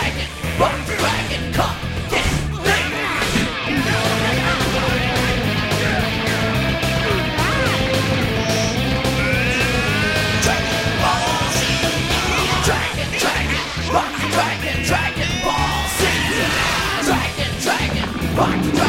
dragon, rock the dragon, come get me. Dragon Ball Z. Dragon, dragon, rock the dragon, Dragon Ball Z. Dragon, dragon, rock the dragon.